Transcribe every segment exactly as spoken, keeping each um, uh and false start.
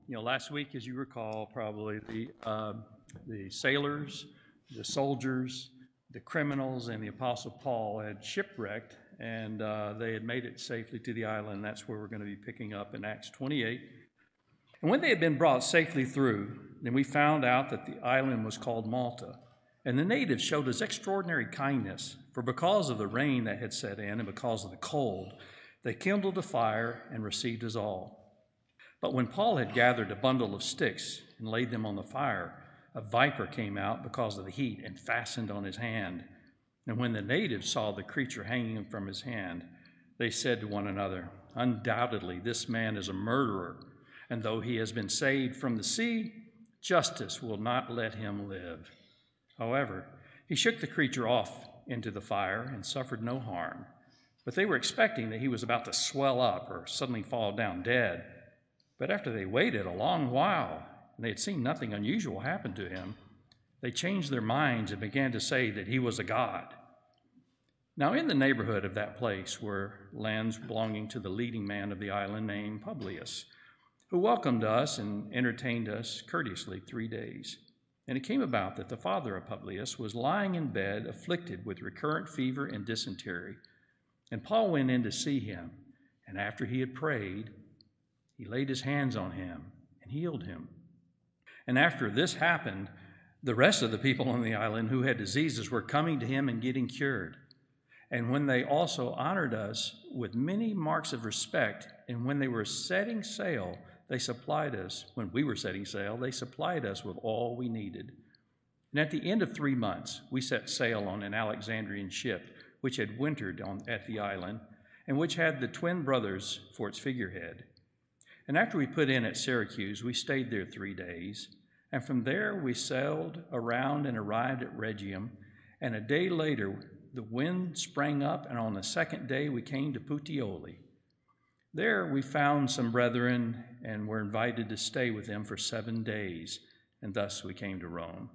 You know, last week, as you recall, probably the uh, the sailors, the soldiers, the criminals, and the Apostle Paul had shipwrecked, and uh, they had made it safely to the island. That's where we're going to be picking up in Acts twenty-eight. And when they had been brought safely through, then we found out that the island was called Malta. And the natives showed us extraordinary kindness, for because of the rain that had set in and because of the cold, they kindled a fire and received us all. But when Paul had gathered a bundle of sticks and laid them on the fire, a viper came out because of the heat and fastened on his hand. And when the natives saw the creature hanging from his hand, they said to one another, "Undoubtedly this man is a murderer, and though he has been saved from the sea, justice will not let him live." However, he shook the creature off into the fire and suffered no harm. But they were expecting that he was about to swell up or suddenly fall down dead. But after they waited a long while, and they had seen nothing unusual happen to him, they changed their minds and began to say that he was a god. Now in the neighborhood of that place were lands belonging to the leading man of the island named Publius, who welcomed us and entertained us courteously three days. And it came about that the father of Publius was lying in bed, afflicted with recurrent fever and dysentery. And Paul went in to see him, and after he had prayed, he laid his hands on him and healed him. And after this happened, the rest of the people on the island who had diseases were coming to him and getting cured. And when they also honored us with many marks of respect, and when they were setting sail, they supplied us, when we were setting sail, they supplied us with all we needed. And at the end of three months, we set sail on an Alexandrian ship, which had wintered on, at the island, and which had the twin brothers for its figurehead. And after we put in at Syracuse, we stayed there three days, and from there we sailed around and arrived at Rhegium, and a day later the wind sprang up, and on the second day we came to Puteoli. There we found some brethren and were invited to stay with them for seven days, and thus we came to Rome.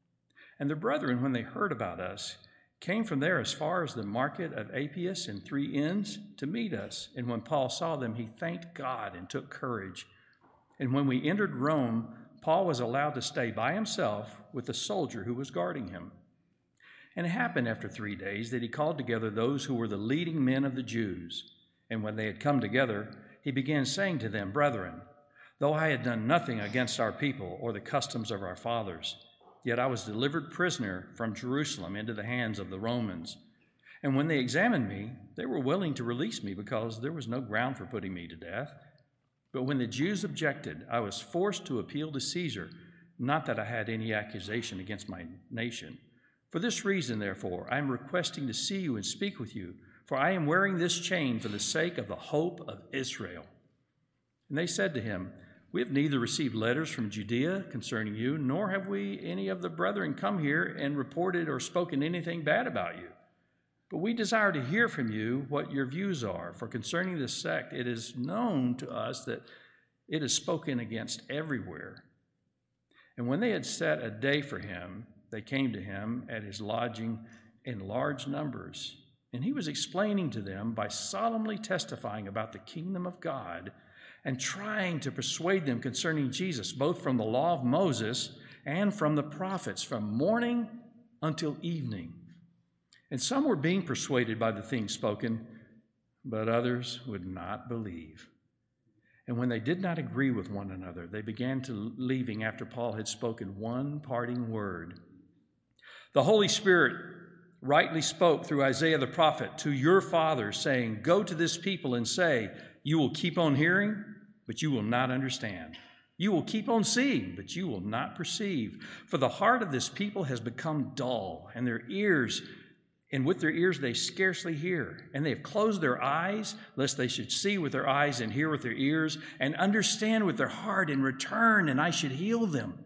And the brethren, when they heard about us, came from there as far as the market of Appius and Three Inns to meet us. And when Paul saw them, he thanked God and took courage. And when we entered Rome, Paul was allowed to stay by himself with the soldier who was guarding him. And it happened after three days that he called together those who were the leading men of the Jews. And when they had come together, he began saying to them, "Brethren, though I had done nothing against our people or the customs of our fathers, yet I was delivered prisoner from Jerusalem into the hands of the Romans. And when they examined me, they were willing to release me because there was no ground for putting me to death. But when the Jews objected, I was forced to appeal to Caesar, not that I had any accusation against my nation. For this reason, therefore, I am requesting to see you and speak with you, for I am wearing this chain for the sake of the hope of Israel." And they said to him, "We have neither received letters from Judea concerning you, nor have we any of the brethren come here and reported or spoken anything bad about you. But we desire to hear from you what your views are, for concerning this sect, it is known to us that it is spoken against everywhere." And when they had set a day for him, they came to him at his lodging in large numbers. And he was explaining to them by solemnly testifying about the kingdom of God and trying to persuade them concerning Jesus, both from the law of Moses and from the prophets, from morning until evening. And some were being persuaded by the things spoken, but others would not believe. And when they did not agree with one another, they began to leaving after Paul had spoken one parting word. "The Holy Spirit rightly spoke through Isaiah the prophet to your fathers, saying, 'Go to this people and say, you will keep on hearing, but you will not understand. You will keep on seeing, but you will not perceive. For the heart of this people has become dull, and their ears, and with their ears they scarcely hear. And they have closed their eyes, lest they should see with their eyes and hear with their ears, and understand with their heart and return, and I should heal them.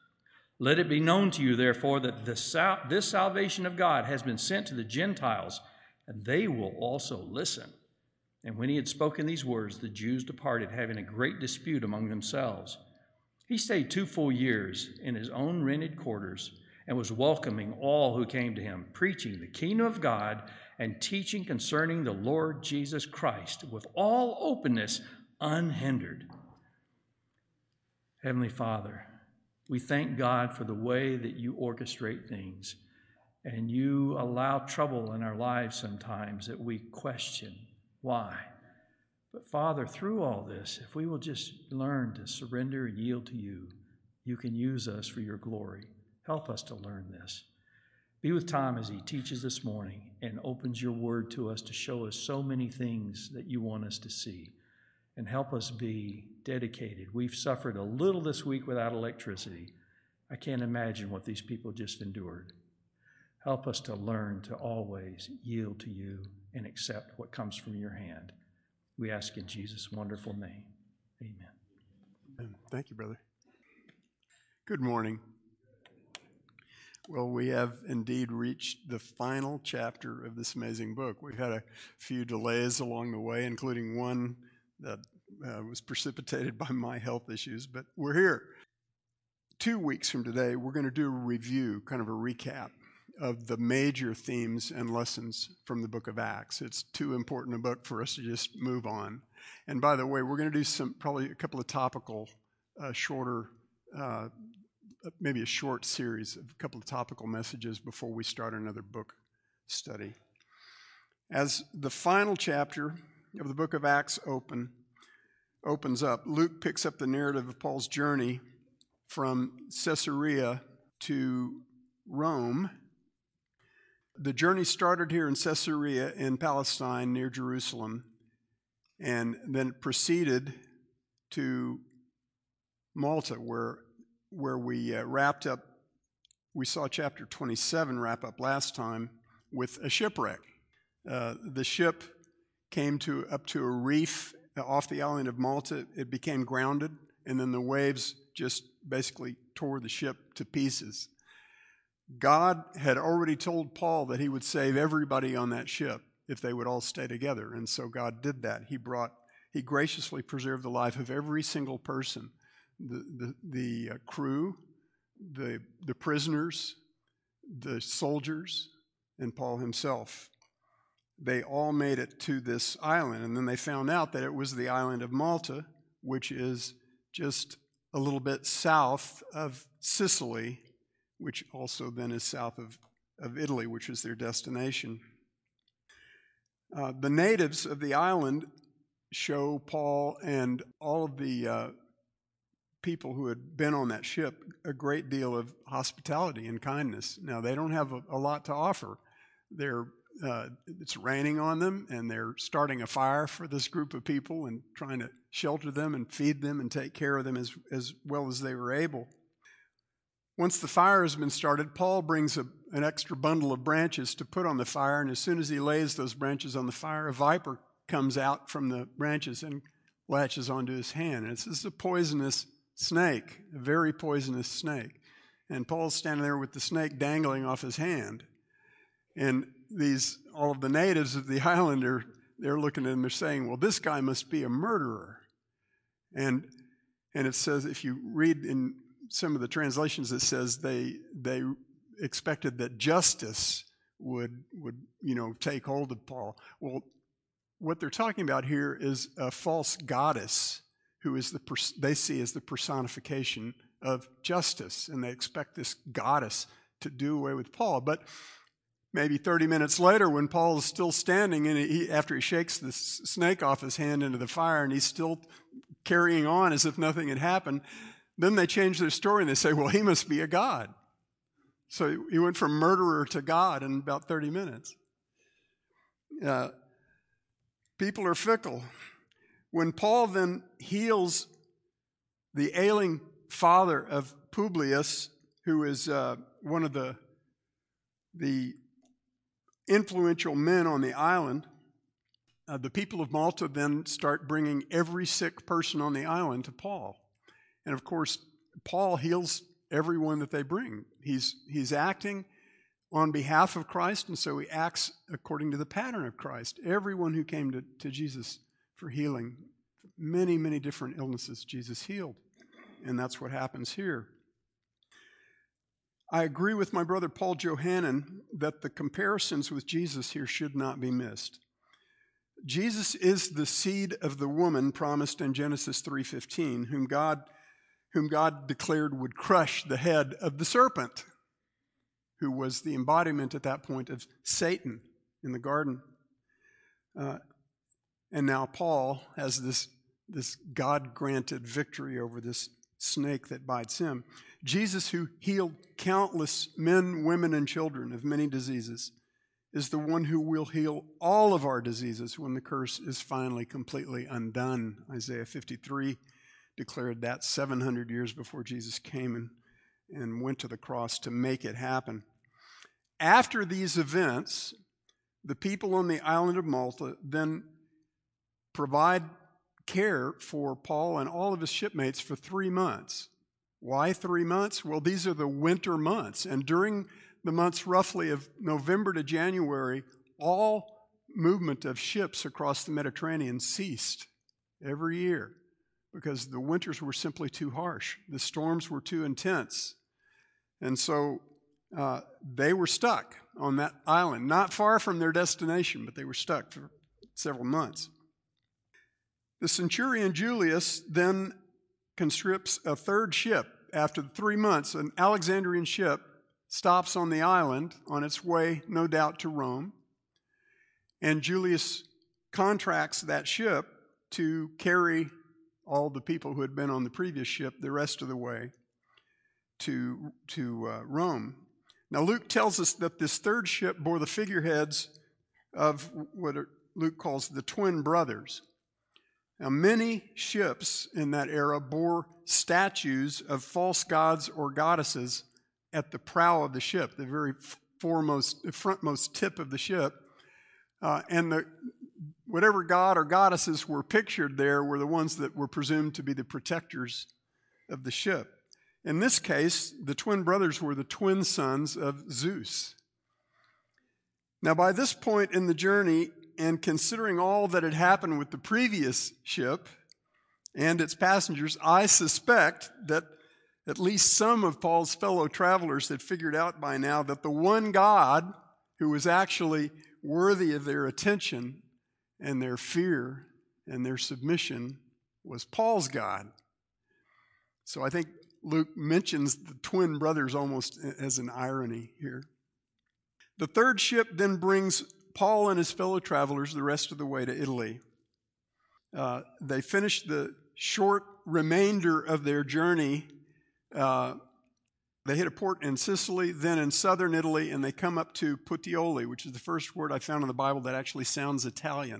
Let it be known to you, therefore, that this, sal- this salvation of God has been sent to the Gentiles, and they will also listen.' And when he had spoken these words, the Jews departed, having a great dispute among themselves. He stayed two full years in his own rented quarters and was welcoming all who came to him, preaching the kingdom of God and teaching concerning the Lord Jesus Christ with all openness, unhindered." Heavenly Father, we thank God for the way that you orchestrate things, and you allow trouble in our lives sometimes that we question why. But Father, through all this, if we will just learn to surrender and yield to you, you can use us for your glory. Help us to learn this. Be with Tom as he teaches this morning and opens your word to us to show us so many things that you want us to see. And help us be dedicated. We've suffered a little this week without electricity. I can't imagine what these people just endured. Help us to learn to always yield to you and accept what comes from your hand. We ask in Jesus' wonderful name. Amen. Thank you, brother. Good morning. Well, we have indeed reached the final chapter of this amazing book. We've had a few delays along the way, including one that uh, was precipitated by my health issues, but we're here. Two weeks from today, we're going to do a review, kind of a recap of the major themes and lessons from the book of Acts. It's too important a book for us to just move on. And by the way, we're going to do some, probably a couple of topical, uh, shorter, uh, maybe a short series of a couple of topical messages before we start another book study. As the final chapter of the book of Acts open, opens up, Luke picks up the narrative of Paul's journey from Caesarea to Rome. The journey started here in Caesarea in Palestine near Jerusalem, and then proceeded to Malta, where, where we uh, wrapped up. We saw chapter twenty-seven wrap up last time with a shipwreck. Uh, the ship came to up to a reef off the island of Malta. It became grounded, and then the waves just basically tore the ship to pieces. God had already told Paul that he would save everybody on that ship if they would all stay together, and so God did that. He brought, he graciously preserved the life of every single person, the the, the uh, crew, the the prisoners, the soldiers, and Paul himself. They all made it to this island, and then they found out that it was the island of Malta, which is just a little bit south of Sicily, which also then is south of, of Italy, which is their destination. Uh, the natives of the island show Paul and all of the uh, people who had been on that ship a great deal of hospitality and kindness. Now, they don't have a, a lot to offer. They're Uh, it's raining on them, and they're starting a fire for this group of people and trying to shelter them and feed them and take care of them as, as well as they were able. Once the fire has been started, Paul brings a, an extra bundle of branches to put on the fire, and as soon as he lays those branches on the fire, a viper comes out from the branches and latches onto his hand. And it's, it's a poisonous snake, a very poisonous snake. And Paul's standing there with the snake dangling off his hand. And these, all of the natives of the island are, they're looking at him, they're saying, well, this guy must be a murderer. And and it says, if you read in some of the translations, it says they they expected that justice would, would you know, take hold of Paul. Well, what they're talking about here is a false goddess who is the they see as the personification of justice, and they expect this goddess to do away with Paul. But maybe thirty minutes later, when Paul is still standing, and he, after he shakes the snake off his hand into the fire, and he's still carrying on as if nothing had happened, then they change their story and they say, well, he must be a god. So he went from murderer to God in about thirty minutes. Uh, people are fickle. When Paul then heals the ailing father of Publius, who is uh, one of the the influential men on the island, uh, the people of Malta then start bringing every sick person on the island to Paul. And of course, Paul heals everyone that they bring. He's, he's acting on behalf of Christ, and so he acts according to the pattern of Christ. Everyone who came to, to Jesus for healing, many, many different illnesses Jesus healed. And that's what happens here. I agree with my brother Paul Johannan that the comparisons with Jesus here should not be missed. Jesus is the seed of the woman promised in Genesis three fifteen, whom God, whom God declared would crush the head of the serpent, who was the embodiment at that point of Satan in the garden. Uh, and now Paul has this, this God-granted victory over this snake that bites him. Jesus, who healed countless men, women, and children of many diseases, is the one who will heal all of our diseases when the curse is finally completely undone. Isaiah fifty-three declared that seven hundred years before Jesus came and, and went to the cross to make it happen. After these events, the people on the island of Malta then provide care for Paul and all of his shipmates for three months. Why three months? Well, these are the winter months, and during the months roughly of November to January, all movement of ships across the Mediterranean ceased every year because the winters were simply too harsh. The storms were too intense. And so uh, they were stuck on that island, not far from their destination, but they were stuck for several months. The centurion Julius then conscripts a third ship. After the three months, an Alexandrian ship stops on the island on its way, no doubt, to Rome. And Julius contracts that ship to carry all the people who had been on the previous ship the rest of the way to, to uh, Rome. Now, Luke tells us that this third ship bore the figureheads of what Luke calls the twin brothers. Now, many ships in that era bore statues of false gods or goddesses at the prow of the ship, the very foremost, the frontmost tip of the ship. Uh, and the, whatever god or goddesses were pictured there were the ones that were presumed to be the protectors of the ship. In this case, the twin brothers were the twin sons of Zeus. Now, by this point in the journey, and considering all that had happened with the previous ship and its passengers, I suspect that at least some of Paul's fellow travelers had figured out by now that the one God who was actually worthy of their attention and their fear and their submission was Paul's God. So I think Luke mentions the twin brothers almost as an irony here. The third ship then brings Paul and his fellow travelers the rest of the way to Italy. Uh, they finish the short remainder of their journey. Uh, they hit a port in Sicily, then in southern Italy, and they come up to Puteoli, which is the first word I found in the Bible that actually sounds Italian.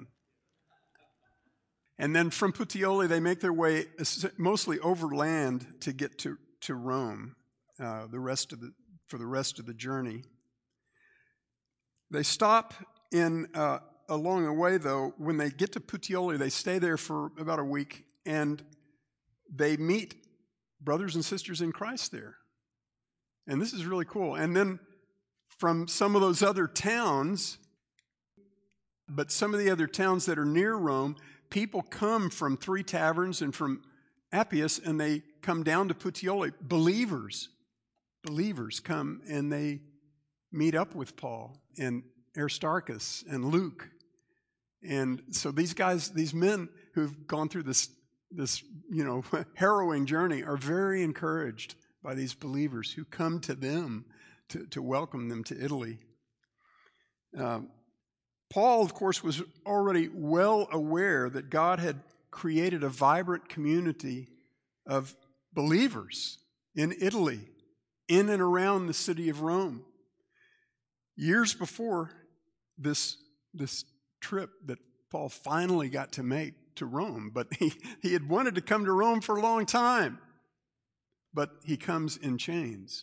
And then from Puteoli, they make their way mostly overland to get to, to Rome uh, the rest of the, for the rest of the journey. They stop in uh, along the way, though. When they get to Puteoli, they stay there for about a week, and they meet brothers and sisters in Christ there. And this is really cool. And then from some of those other towns, but some of the other towns that are near Rome, people come from Three Taverns and from Appius, and they come down to Puteoli. Believers, believers come, and they meet up with Paul and Aristarchus and Luke. And so these guys, these men who've gone through this, this you know, harrowing journey are very encouraged by these believers who come to them to, to welcome them to Italy. Um, Paul, of course, was already well aware that God had created a vibrant community of believers in Italy, in and around the city of Rome. Years before this, this trip that Paul finally got to make to Rome, but he, he had wanted to come to Rome for a long time, but he comes in chains.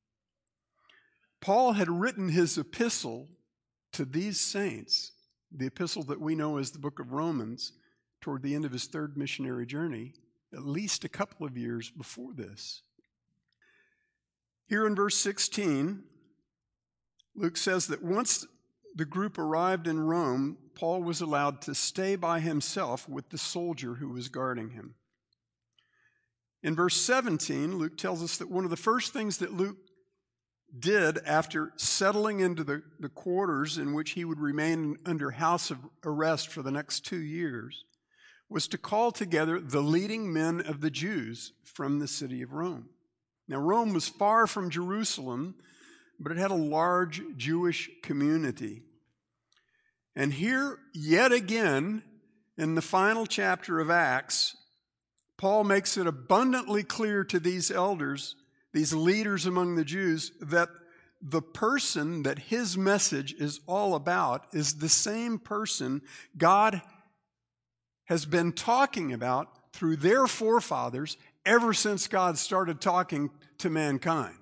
Paul had written his epistle to these saints, the epistle that we know as the book of Romans, toward the end of his third missionary journey, at least a couple of years before this. Here in verse sixteen, Luke says that once the group arrived in Rome, Paul was allowed to stay by himself with the soldier who was guarding him. In verse seventeen, Luke tells us that one of the first things that Luke did after settling into the, the quarters in which he would remain under house arrest for the next two years was to call together the leading men of the Jews from the city of Rome. Now, Rome was far from Jerusalem, but it had a large Jewish community. And here, yet again, in the final chapter of Acts, Paul makes it abundantly clear to these elders, these leaders among the Jews, that the person that his message is all about is the same person God has been talking about through their forefathers ever since God started talking to mankind.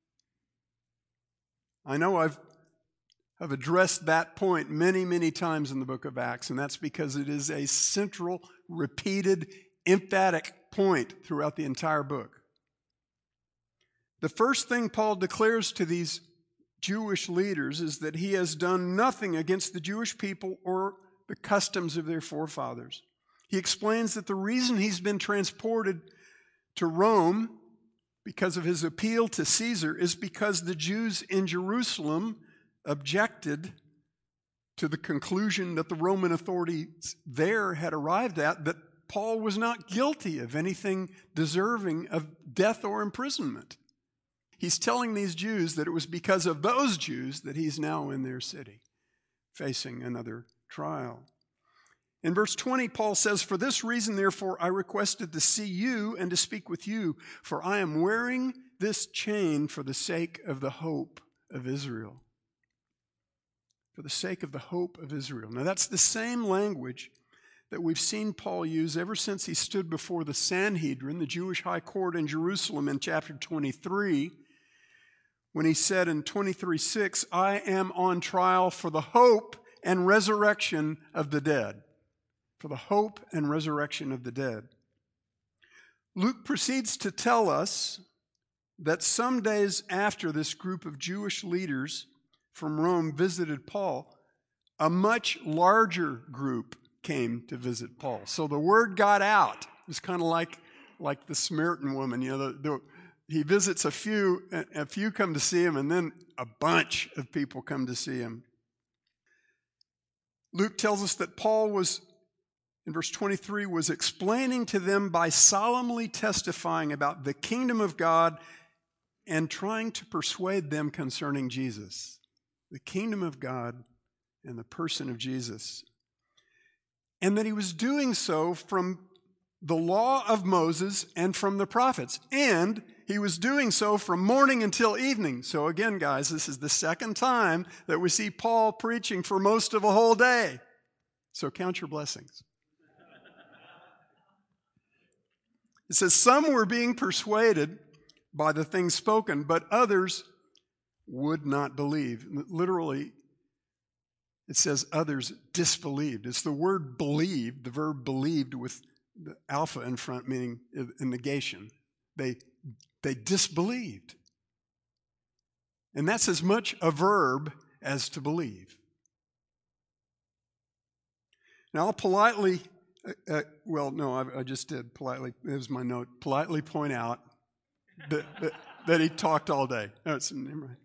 I know I've, I've addressed that point many, many times in the book of Acts, and that's because it is a central, repeated, emphatic point throughout the entire book. The first thing Paul declares to these Jewish leaders is that he has done nothing against the Jewish people or the customs of their forefathers. He explains that the reason he's been transported to Rome because of his appeal to Caesar is because the Jews in Jerusalem objected to the conclusion that the Roman authorities there had arrived at, that Paul was not guilty of anything deserving of death or imprisonment. He's telling these Jews that it was because of those Jews that he's now in their city, facing another trial. In verse twenty, Paul says, "For this reason, therefore, I requested to see you and to speak with you, for I am wearing this chain for the sake of the hope of Israel." For the sake of the hope of Israel. Now, that's the same language that we've seen Paul use ever since he stood before the Sanhedrin, the Jewish high court in Jerusalem, in chapter twenty-three, when he said in twenty-three six, "I am on trial for the hope and resurrection of the dead." For the hope and resurrection of the dead. Luke proceeds to tell us that some days after this group of Jewish leaders from Rome visited Paul, a much larger group came to visit Paul. So the word got out. It was kind of like, like the Samaritan woman. You know, the, the, he visits a few, a few come to see him, and then a bunch of people come to see him. Luke tells us that Paul was, in verse twenty-three, was explaining to them by solemnly testifying about the kingdom of God and trying to persuade them concerning Jesus. The kingdom of God and the person of Jesus. And that he was doing so from the law of Moses and from the prophets. And he was doing so from morning until evening. So again, guys, this is the second time that we see Paul preaching for most of a whole day. So count your blessings. It says, some were being persuaded by the things spoken, but others would not believe. Literally, it says others disbelieved. It's the word believed, the verb believed with the alpha in front, meaning a negation. They, they disbelieved. And that's as much a verb as to believe. Now, I'll politely, uh, uh, well, no, I, I just did politely, it was my note, politely point out that, that, that he talked all day. No, it's, never mind.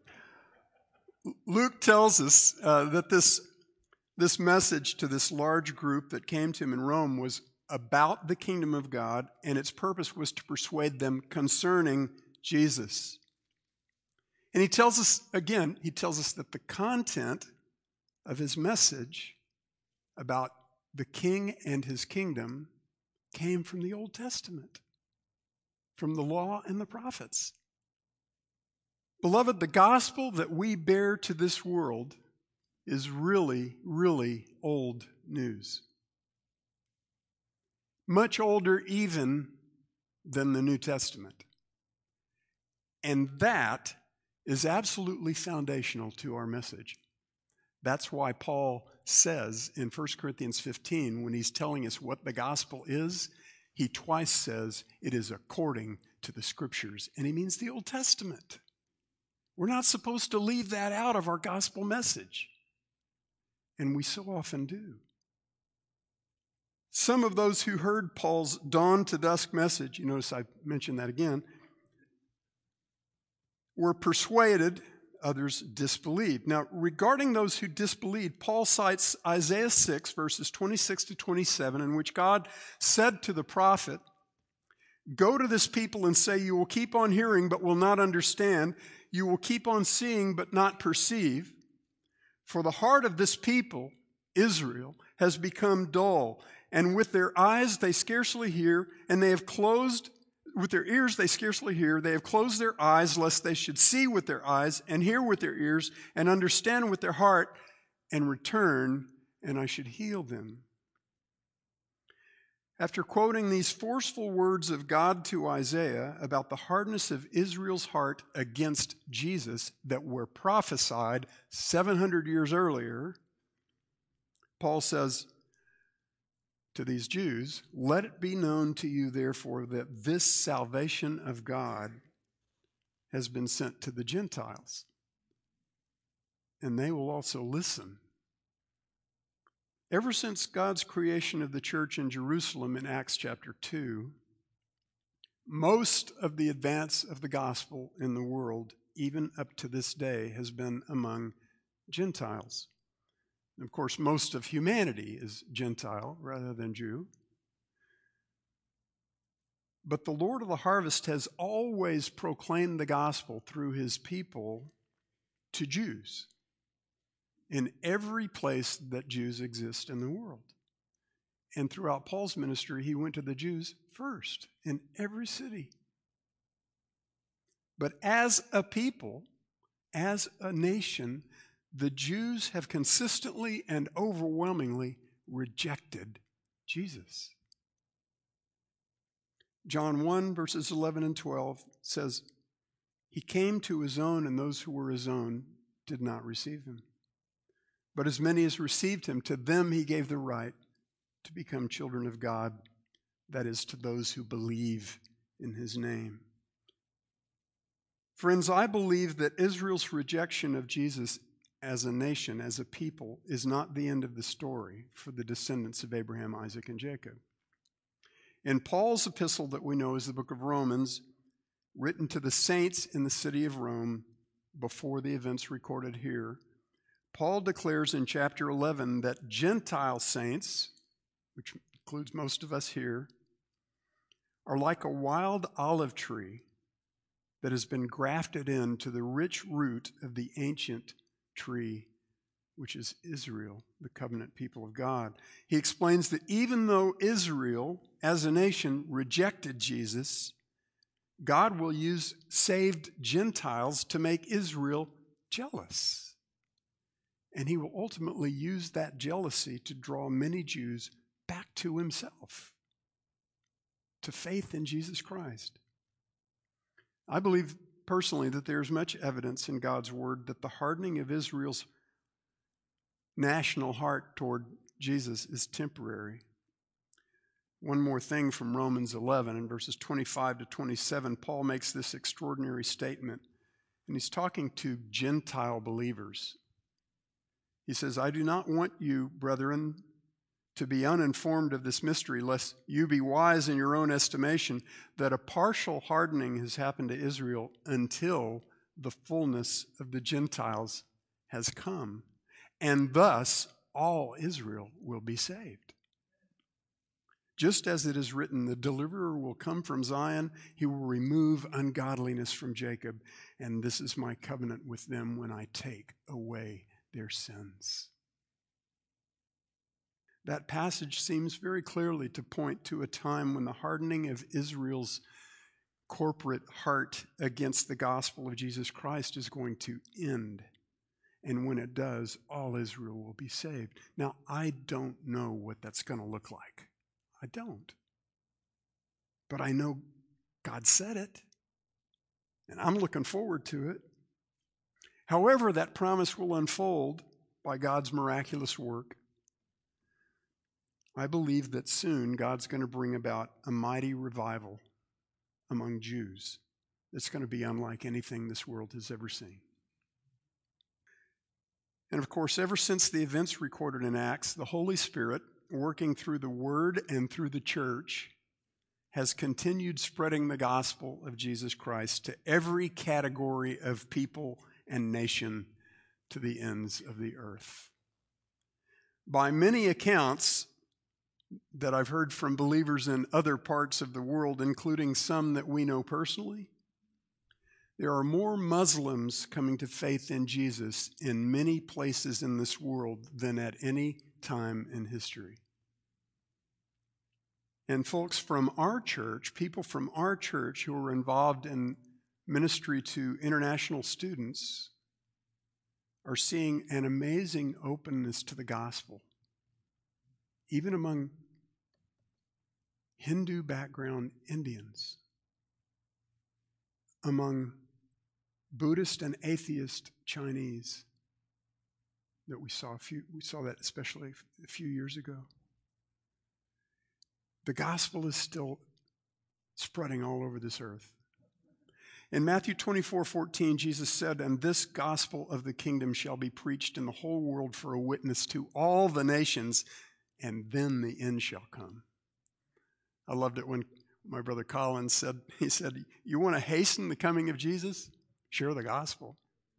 Luke tells us uh, that this, this message to this large group that came to him in Rome was about the kingdom of God, and its purpose was to persuade them concerning Jesus. And he tells us, again, he tells us that the content of his message about the king and his kingdom came from the Old Testament, from the law and the prophets. Beloved, the gospel that we bear to this world is really, really old news. Much older even than the New Testament. And that is absolutely foundational to our message. That's why Paul says in First Corinthians fifteen, when he's telling us what the gospel is, he twice says it is according to the Scriptures. And he means the Old Testament. We're not supposed to leave that out of our gospel message. And we so often do. Some of those who heard Paul's dawn to dusk message, you notice I mentioned that again, were persuaded others disbelieved. Now, regarding those who disbelieved, Paul cites Isaiah six, verses twenty-six to twenty-seven, in which God said to the prophet, "Go to this people and say, you will keep on hearing but will not understand. You will keep on seeing but not perceive. For the heart of this people, Israel, has become dull, and with their eyes they scarcely hear, and they have closed, with their ears they scarcely hear. They have closed their eyes, lest they should see with their eyes, and hear with their ears, and understand with their heart, and return, and I should heal them." After quoting these forceful words of God to Isaiah about the hardness of Israel's heart against Jesus that were prophesied seven hundred years earlier, Paul says to these Jews, "Let it be known to you, therefore, that this salvation of God has been sent to the Gentiles, and they will also listen." Ever since God's creation of the church in Jerusalem in Acts chapter two, most of the advance of the gospel in the world, even up to this day, has been among Gentiles. And of course, most of humanity is Gentile rather than Jew. But the Lord of the harvest has always proclaimed the gospel through his people to Jews in every place that Jews exist in the world. And throughout Paul's ministry, he went to the Jews first in every city. But as a people, as a nation, the Jews have consistently and overwhelmingly rejected Jesus. John one, verses eleven and twelve says, "He came to his own, and those who were his own did not receive him. But as many as received him, to them he gave the right to become children of God, that is, to those who believe in his name." Friends, I believe that Israel's rejection of Jesus as a nation, as a people, is not the end of the story for the descendants of Abraham, Isaac, and Jacob. In Paul's epistle that we know as the book of Romans, written to the saints in the city of Rome before the events recorded here, Paul declares in chapter eleven that Gentile saints, which includes most of us here, are like a wild olive tree that has been grafted into the rich root of the ancient tree, which is Israel, the covenant people of God. He explains that even though Israel, as a nation, rejected Jesus, God will use saved Gentiles to make Israel jealous. And he will ultimately use that jealousy to draw many Jews back to himself, to faith in Jesus Christ. I believe personally that there's much evidence in God's word that the hardening of Israel's national heart toward Jesus is temporary. One more thing from Romans eleven, in verses twenty-five to twenty-seven, Paul makes this extraordinary statement, and he's talking to Gentile believers. He says, "I do not want you, brethren, to be uninformed of this mystery, lest you be wise in your own estimation, that a partial hardening has happened to Israel until the fullness of the Gentiles has come, and thus all Israel will be saved. Just as it is written, the deliverer will come from Zion, he will remove ungodliness from Jacob, and this is my covenant with them when I take away their sins." That passage seems very clearly to point to a time when the hardening of Israel's corporate heart against the gospel of Jesus Christ is going to end. And when it does, all Israel will be saved. Now, I don't know what that's going to look like. I don't. But I know God said it, and I'm looking forward to it. However that promise will unfold by God's miraculous work, I believe that soon God's going to bring about a mighty revival among Jews that's going to be unlike anything this world has ever seen. And of course, ever since the events recorded in Acts, the Holy Spirit, working through the Word and through the church, has continued spreading the gospel of Jesus Christ to every category of people and nation to the ends of the earth. By many accounts that I've heard from believers in other parts of the world, including some that we know personally, there are more Muslims coming to faith in Jesus in many places in this world than at any time in history. And folks from our church, people from our church who are involved in ministry to international students, are seeing an amazing openness to the gospel, even among Hindu background Indians, among Buddhist and atheist Chinese that we saw a few, we saw that especially a few years ago. The gospel is still spreading all over this earth. In Matthew twenty-four fourteen, Jesus said, "And this gospel of the kingdom shall be preached in the whole world for a witness to all the nations, and then the end shall come." I loved it when my brother Colin said, he said, "You want to hasten the coming of Jesus? Share the gospel."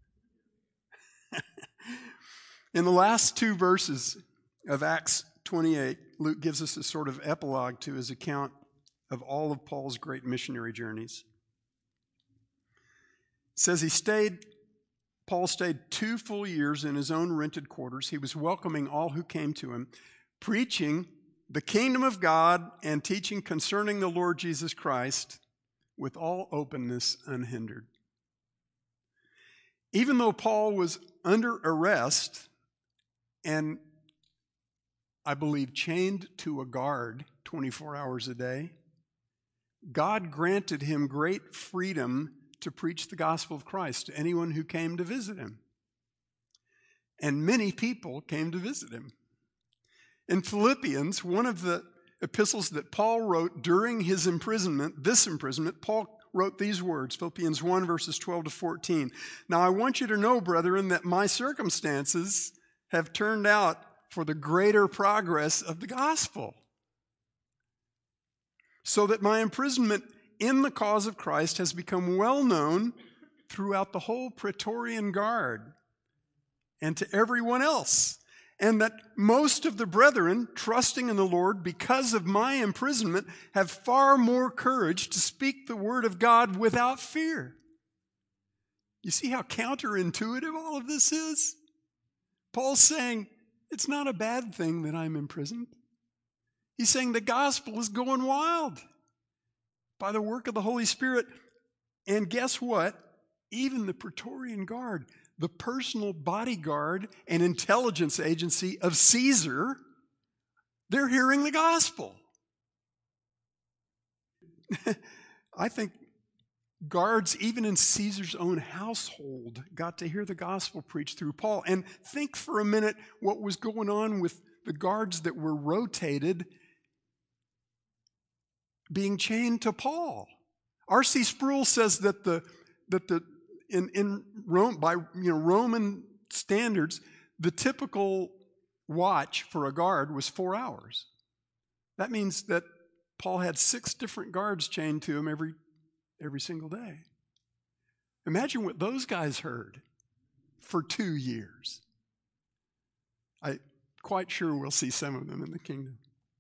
In the last two verses of Acts twenty-eight, Luke gives us a sort of epilogue to his account of all of Paul's great missionary journeys. It says he stayed, Paul stayed two full years in his own rented quarters. He was welcoming all who came to him, preaching the kingdom of God and teaching concerning the Lord Jesus Christ with all openness unhindered. Even though Paul was under arrest and, I believe, chained to a guard twenty-four hours a day, God granted him great freedom to preach the gospel of Christ to anyone who came to visit him. And many people came to visit him. In Philippians, one of the epistles that Paul wrote during his imprisonment, this imprisonment, Paul wrote these words, Philippians one, verses twelve to fourteen. "Now I want you to know, brethren, that my circumstances have turned out for the greater progress of the gospel, so that my imprisonment in the cause of Christ has become well known throughout the whole Praetorian Guard and to everyone else, and that most of the brethren, trusting in the Lord because of my imprisonment, have far more courage to speak the word of God without fear." You see how counterintuitive all of this is? Paul's saying, it's not a bad thing that I'm imprisoned. He's saying the gospel is going wild by the work of the Holy Spirit. And guess what? Even the Praetorian Guard, the personal bodyguard and intelligence agency of Caesar, they're hearing the gospel. I think guards, even in Caesar's own household, got to hear the gospel preached through Paul. And think for a minute what was going on with the guards that were rotated being chained to Paul. R C Sproul says that the that the in in Rome, by you know Roman standards, the typical watch for a guard was four hours. That means that Paul had six different guards chained to him every every single day. Imagine what those guys heard for two years. I'm quite sure we'll see some of them in the kingdom.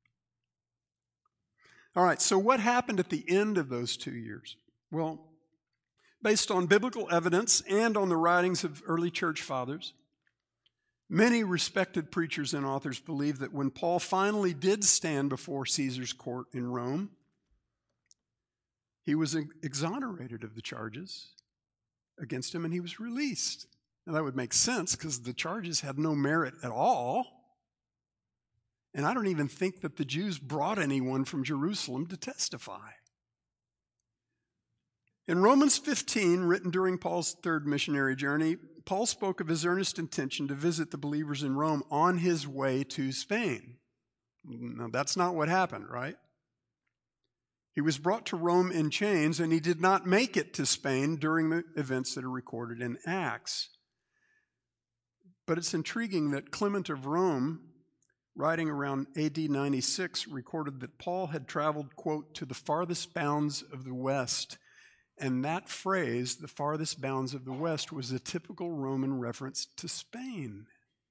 All right, so what happened at the end of those two years? Well, based on biblical evidence and on the writings of early church fathers, many respected preachers and authors believe that when Paul finally did stand before Caesar's court in Rome, he was exonerated of the charges against him and he was released. Now that would make sense because the charges had no merit at all. And I don't even think that the Jews brought anyone from Jerusalem to testify. In Romans fifteen, written during Paul's third missionary journey, Paul spoke of his earnest intention to visit the believers in Rome on his way to Spain. Now, that's not what happened, right? He was brought to Rome in chains, and he did not make it to Spain during the events that are recorded in Acts. But it's intriguing that Clement of Rome, writing around A D ninety-six, recorded that Paul had traveled, quote, to the farthest bounds of the West And that phrase, the farthest bounds of the West, was a typical Roman reference to Spain.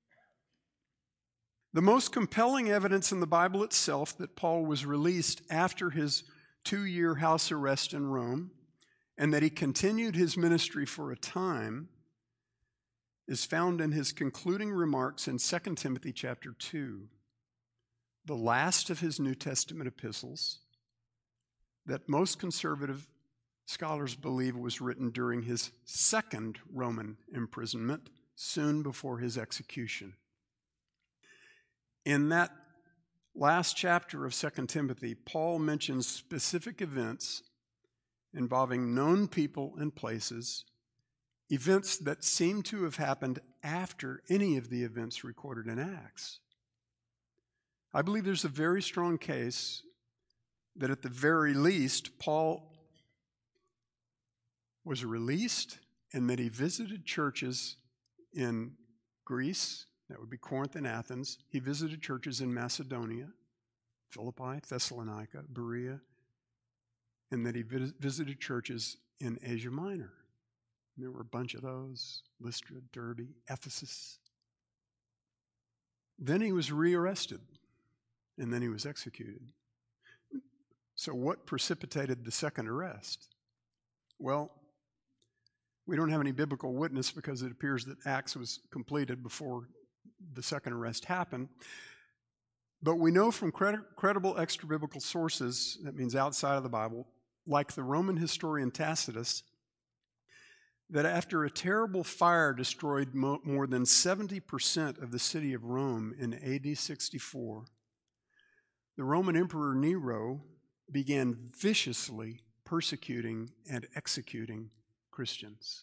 The most compelling evidence in the Bible itself that Paul was released after his two-year house arrest in Rome and that he continued his ministry for a time is found in his concluding remarks in Second Timothy chapter two, the last of his New Testament epistles that most conservative scholars believe was written during his second Roman imprisonment, soon before his execution. In that last chapter of Second Timothy, Paul mentions specific events involving known people and places, events that seem to have happened after any of the events recorded in Acts. I believe there's a very strong case that at the very least, Paul was released and that he visited churches in Greece, that would be Corinth and Athens. He visited churches in Macedonia, Philippi, Thessalonica, Berea, and that he visited churches in Asia Minor. And there were a bunch of those, Lystra, Derbe, Ephesus. Then he was rearrested, and then he was executed. So what precipitated the second arrest? Well, we don't have any biblical witness because it appears that Acts was completed before the second arrest happened. But we know from credi- credible extra-biblical sources, that means outside of the Bible, like the Roman historian Tacitus, that after a terrible fire destroyed mo- more than seventy percent of the city of Rome in A D sixty-four, the Roman Emperor Nero began viciously persecuting and executing Christians.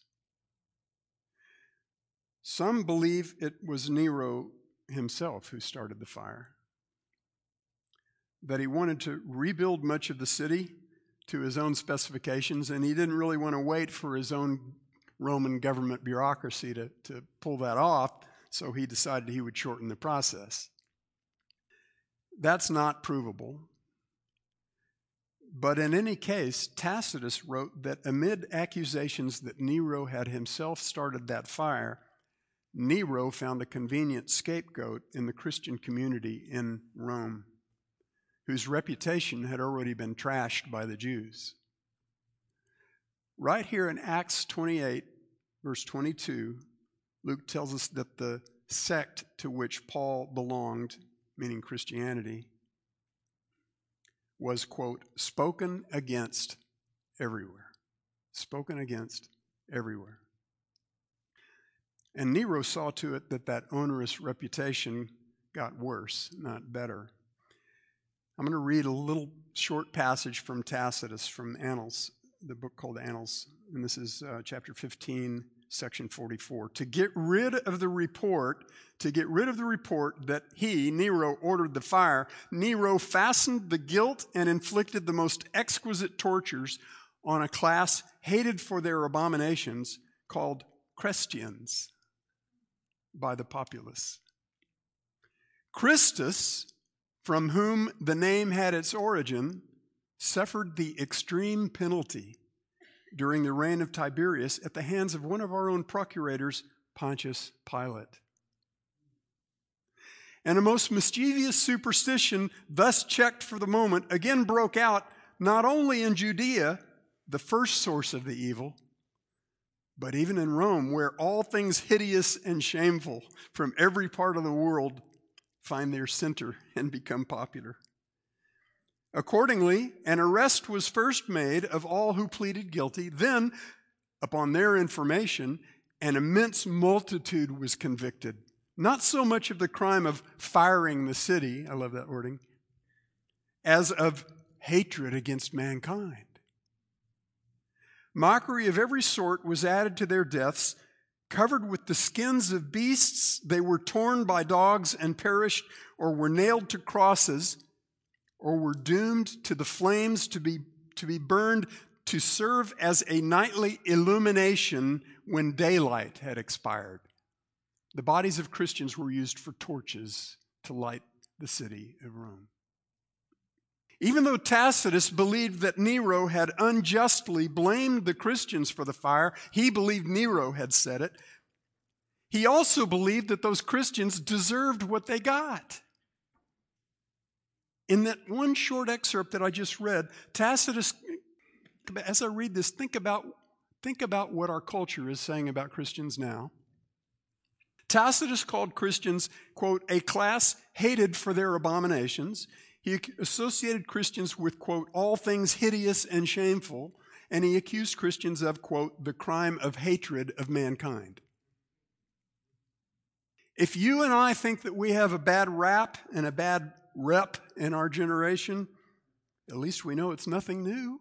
Some believe it was Nero himself who started the fire, that he wanted to rebuild much of the city to his own specifications, and he didn't really want to wait for his own Roman government bureaucracy to, to pull that off, so he decided he would shorten the process. That's not provable. But in any case, Tacitus wrote that amid accusations that Nero had himself started that fire, Nero found a convenient scapegoat in the Christian community in Rome, whose reputation had already been trashed by the Jews. Right here in Acts twenty-eight, verse twenty-two, Luke tells us that the sect to which Paul belonged, meaning Christianity, was, quote, spoken against everywhere. Spoken against everywhere. And Nero saw to it that that onerous reputation got worse, not better. I'm going to read a little short passage from Tacitus, from Annals, the book called Annals, and this is uh, chapter fifteen, section forty-four. To get rid of the report, to get rid of the report that he, Nero, ordered the fire, Nero fastened the guilt and inflicted the most exquisite tortures on a class hated for their abominations called Christians by the populace. Christus, from whom the name had its origin, suffered the extreme penalty during the reign of Tiberius at the hands of one of our own procurators, Pontius Pilate. And a most mischievous superstition, thus checked for the moment, again broke out not only in Judea, the first source of the evil, but even in Rome, where all things hideous and shameful from every part of the world find their center and become popular. Accordingly, an arrest was first made of all who pleaded guilty. Then, upon their information, an immense multitude was convicted. Not so much of the crime of firing the city, I love that wording, as of hatred against mankind. Mockery of every sort was added to their deaths. Covered with the skins of beasts, they were torn by dogs and perished, or were nailed to crosses, or were doomed to the flames to be, to be burned to serve as a nightly illumination when daylight had expired. The bodies of Christians were used for torches to light the city of Rome. Even though Tacitus believed that Nero had unjustly blamed the Christians for the fire, he believed Nero had said it. He also believed that those Christians deserved what they got. In that one short excerpt that I just read, Tacitus, as I read this, think about, think about what our culture is saying about Christians now. Tacitus called Christians, quote, a class hated for their abominations. He associated Christians with, quote, all things hideous and shameful, and he accused Christians of, quote, the crime of hatred of mankind. If you and I think that we have a bad rap and a bad rep in our generation, at least we know it's nothing new.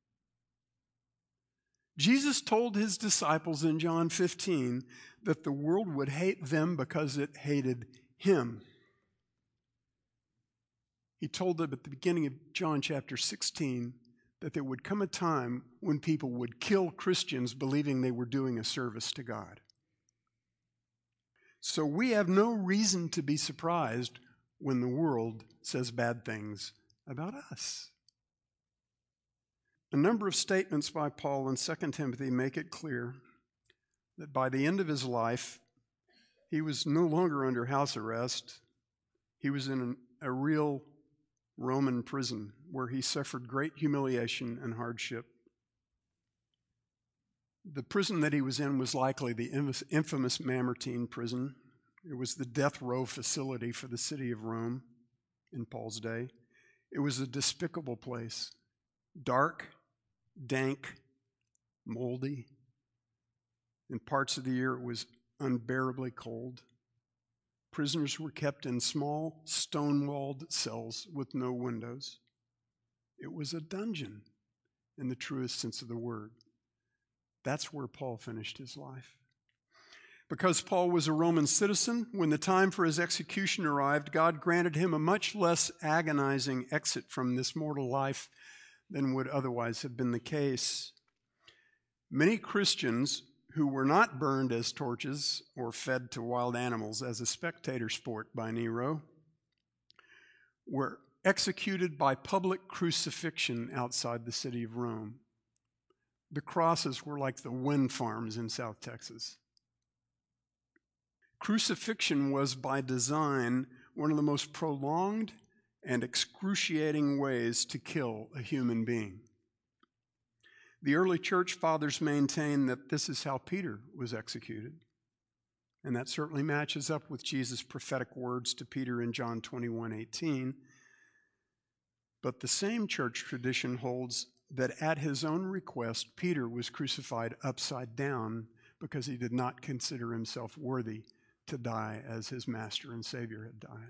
Jesus told his disciples in John fifteen that the world would hate them because it hated him. He told them at the beginning of John chapter sixteen that there would come a time when people would kill Christians believing they were doing a service to God. So we have no reason to be surprised when the world says bad things about us. A number of statements by Paul in Second Timothy make it clear that by the end of his life, he was no longer under house arrest. He was in an, a real Roman prison where he suffered great humiliation and hardship. The prison that he was in was likely the infamous Mamertine prison. It was the death row facility for the city of Rome in Paul's day. It was a despicable place, dark, dank, moldy. In parts of the year, it was unbearably cold. Prisoners were kept in small, stone-walled cells with no windows. It was a dungeon in the truest sense of the word. That's where Paul finished his life. Because Paul was a Roman citizen, when the time for his execution arrived, God granted him a much less agonizing exit from this mortal life than would otherwise have been the case. Many Christians who were not burned as torches or fed to wild animals as a spectator sport by Nero were executed by public crucifixion outside the city of Rome. The crosses were like the wind farms in South Texas. Crucifixion was, by design, one of the most prolonged and excruciating ways to kill a human being. The early church fathers maintain that this is how Peter was executed. And that certainly matches up with Jesus' prophetic words to Peter in John twenty-one eighteen. But the same church tradition holds that at his own request, Peter was crucified upside down because he did not consider himself worthy to die as his master and Savior had died.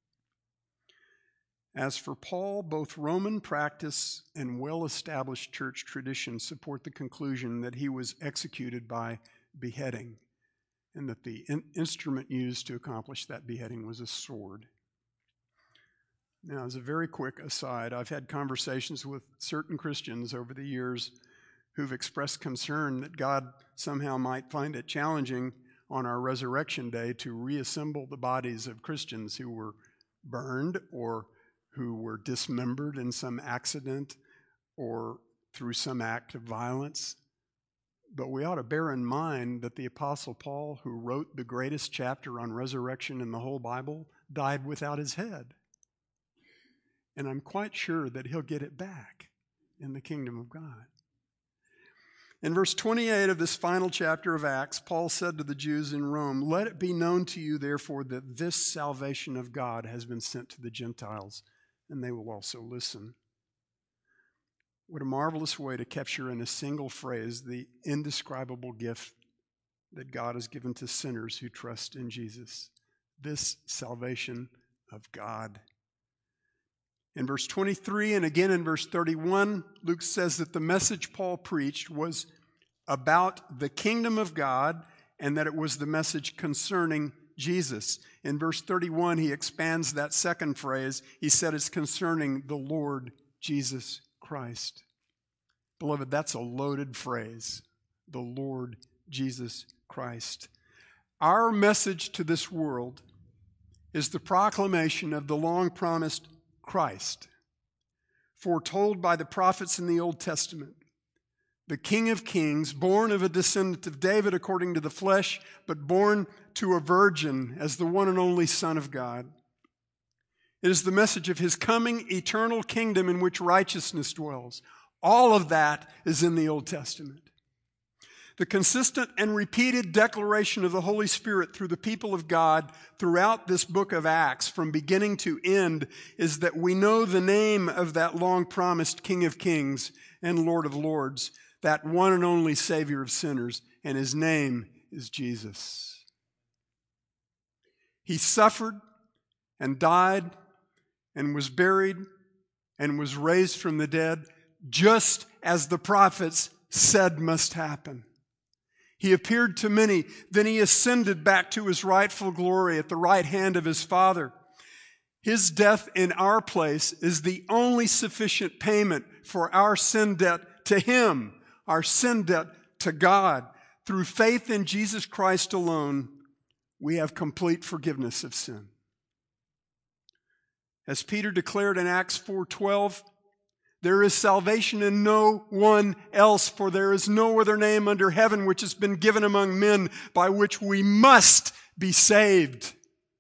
As for Paul, both Roman practice and well-established church tradition support the conclusion that he was executed by beheading, and that the in- instrument used to accomplish that beheading was a sword. Now, as a very quick aside, I've had conversations with certain Christians over the years who've expressed concern that God somehow might find it challenging on our resurrection day to reassemble the bodies of Christians who were burned or who were dismembered in some accident or through some act of violence. But we ought to bear in mind that the Apostle Paul, who wrote the greatest chapter on resurrection in the whole Bible, died without his head. And I'm quite sure that he'll get it back in the kingdom of God. In verse twenty-eight of this final chapter of Acts, Paul said to the Jews in Rome, "Let it be known to you, therefore, that this salvation of God has been sent to the Gentiles, and they will also listen." What a marvelous way to capture in a single phrase the indescribable gift that God has given to sinners who trust in Jesus. This salvation of God. In verse twenty-three and again in verse thirty-one, Luke says that the message Paul preached was about the kingdom of God and that it was the message concerning Jesus. In verse thirty-one, he expands that second phrase. He said it's concerning the Lord Jesus Christ. Beloved, that's a loaded phrase. The Lord Jesus Christ. Our message to this world is the proclamation of the long-promised Christ. foretold by the prophets in the Old Testament. The King of Kings, born of a descendant of David according to the flesh, but born to a virgin as the one and only Son of God. It is the message of his coming eternal kingdom in which righteousness dwells. All of that is in the Old Testament. The consistent and repeated declaration of the Holy Spirit through the people of God throughout this book of Acts, from beginning to end, is that we know the name of that long-promised King of Kings and Lord of Lords, that one and only Savior of sinners, and his name is Jesus. He suffered and died and was buried and was raised from the dead, just as the prophets said must happen. He appeared to many, then he ascended back to his rightful glory at the right hand of his Father. His death in our place is the only sufficient payment for our sin debt to him, our sin debt to God. Through faith in Jesus Christ alone, we have complete forgiveness of sin. As Peter declared in Acts four twelve, there is salvation in no one else, for there is no other name under heaven which has been given among men by which we must be saved.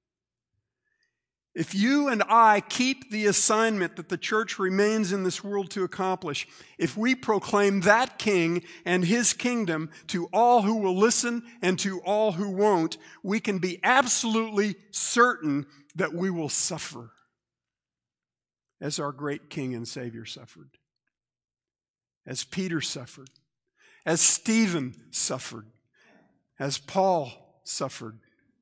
If you and I keep the assignment that the church remains in this world to accomplish, if we proclaim that King and his kingdom to all who will listen and to all who won't, we can be absolutely certain that we will suffer as our great King and Savior suffered, as Peter suffered, as Stephen suffered, as Paul suffered.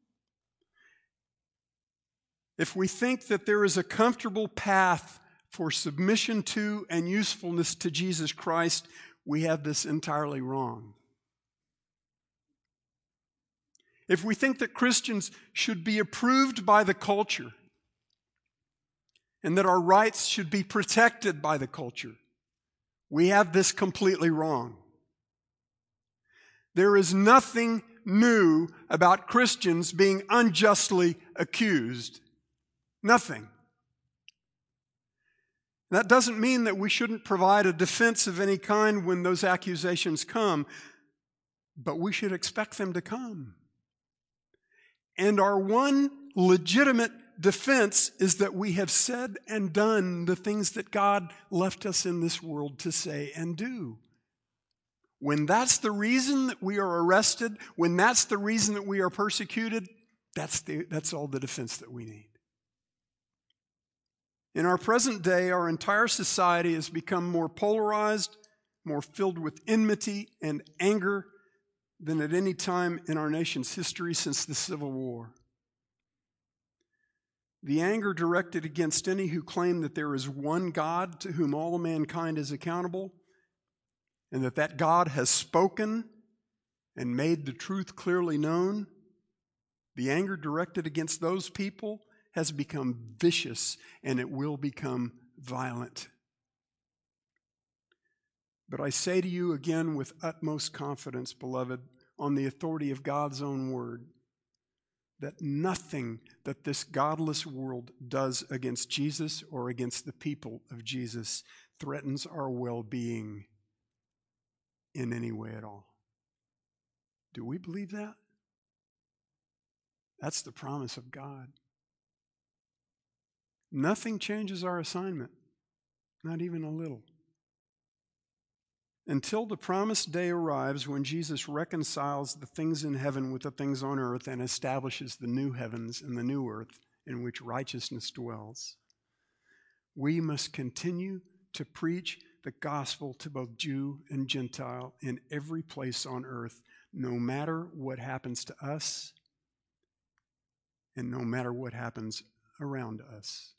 If we think that there is a comfortable path for submission to and usefulness to Jesus Christ, we have this entirely wrong. If we think that Christians should be approved by the culture and that our rights should be protected by the culture, we have this completely wrong. There is nothing new about Christians being unjustly accused. Nothing. That doesn't mean that we shouldn't provide a defense of any kind when those accusations come, but we should expect them to come. And our one legitimate defense is that we have said and done the things that God left us in this world to say and do. When that's the reason that we are arrested, when that's the reason that we are persecuted, that's the, that's all the defense that we need. In our present day, our entire society has become more polarized, more filled with enmity and anger than at any time in our nation's history since the Civil War. The anger directed against any who claim that there is one God to whom all of mankind is accountable, and that that God has spoken and made the truth clearly known, the anger directed against those people has become vicious, and it will become violent. But I say to you again with utmost confidence, beloved, on the authority of God's own word, that nothing that this godless world does against Jesus or against the people of Jesus threatens our well-being in any way at all. Do we believe that? That's the promise of God. Nothing changes our assignment, not even a little. Until the promised day arrives when Jesus reconciles the things in heaven with the things on earth and establishes the new heavens and the new earth in which righteousness dwells, we must continue to preach the gospel to both Jew and Gentile in every place on earth, no matter what happens to us and no matter what happens around us.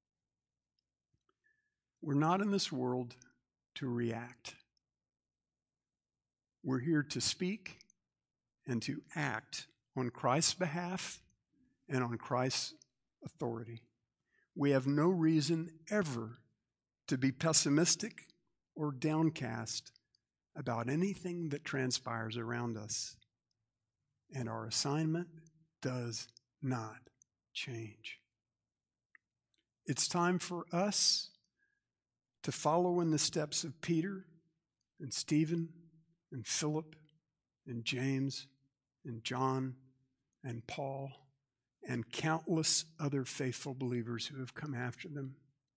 We're not in this world to react. We're here to speak and to act on Christ's behalf and on Christ's authority. We have no reason ever to be pessimistic or downcast about anything that transpires around us. And our assignment does not change. It's time for us to follow in the steps of Peter and Stephen and Philip and James and John and Paul and countless other faithful believers who have come after them.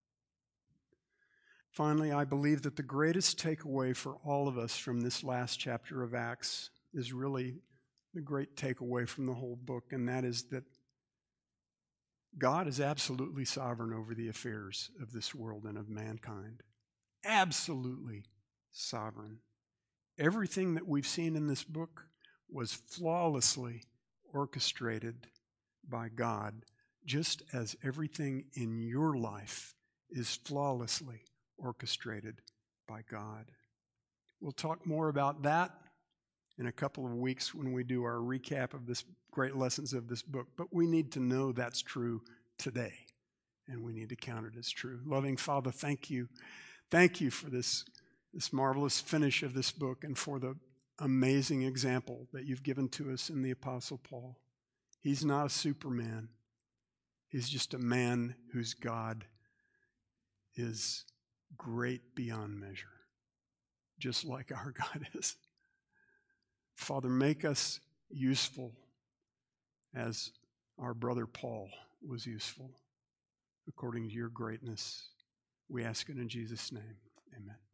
Finally, I believe that the greatest takeaway for all of us from this last chapter of Acts is really the great takeaway from the whole book, and that is that God is absolutely sovereign over the affairs of this world and of mankind. Absolutely sovereign. Everything that we've seen in this book was flawlessly orchestrated by God, just as everything in your life is flawlessly orchestrated by God. We'll talk more about that in a couple of weeks when we do our recap of this great lessons of this book, but we need to know that's true today, and we need to count it as true. Loving Father, thank you. Thank you for this, this marvelous finish of this book and for the amazing example that you've given to us in the Apostle Paul. He's not a Superman. He's just a man whose God is great beyond measure, just like our God is. Father, make us useful as our brother Paul was useful, according to your greatness. We ask it in Jesus' name. Amen.